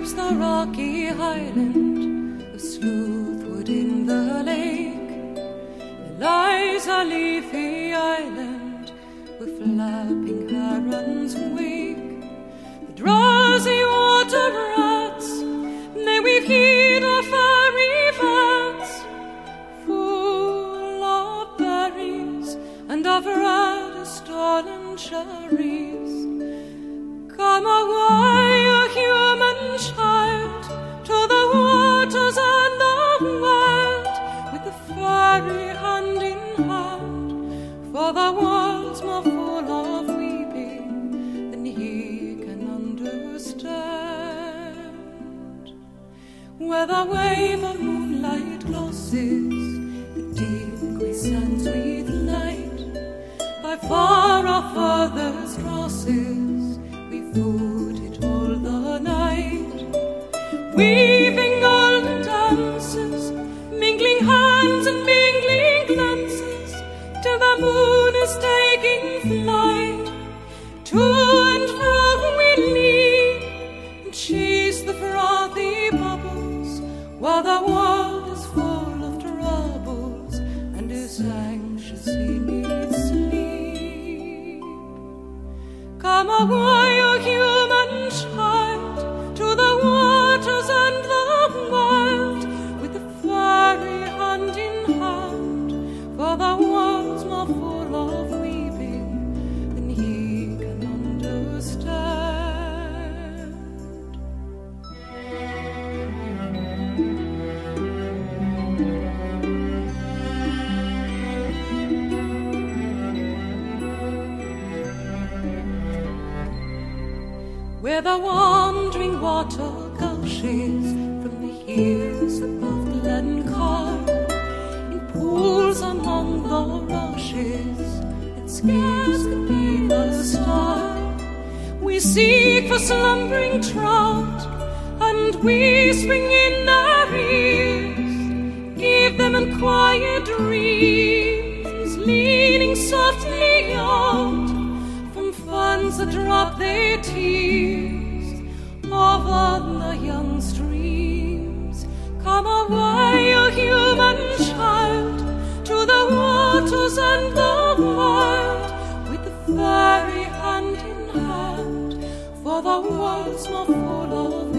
leaves the rocky highland of Sleuthwood in the lake, there lies a leafy island with flapping herons wake. The drowsy water rats, they weave heed of fairy vats, full of berries and of red stolen cherries. Come away, you human child, to the waters and the wild, with the fairy hand in hand, for the world's more full of weeping than he can understand. Where the wave of moonlight glosses the deep grey sands with light, by far our furthest crosses we footed all the night, weaving golden dances, mingling hands and mingling glances, till the moon is taking flight. To and fro we leap and chase the frothy bubbles, while the world is full of troubles and is anxious in its sleep. Come away, O human child, to the waters and the wild, with the fairy hand in hand, for the world's more full of weeping than he can understand. Where the wandering water gushes from the hills above Glencar, in pools among the rushes that scarce could be the star, we seek for slumbering trout, and whispering in their ears, give them unquiet dreams, leaning softly out from funds that drop their tears over the young streams. Come away, O human child, to the waters and the wild, with the fairy hand in hand, for the world's more full of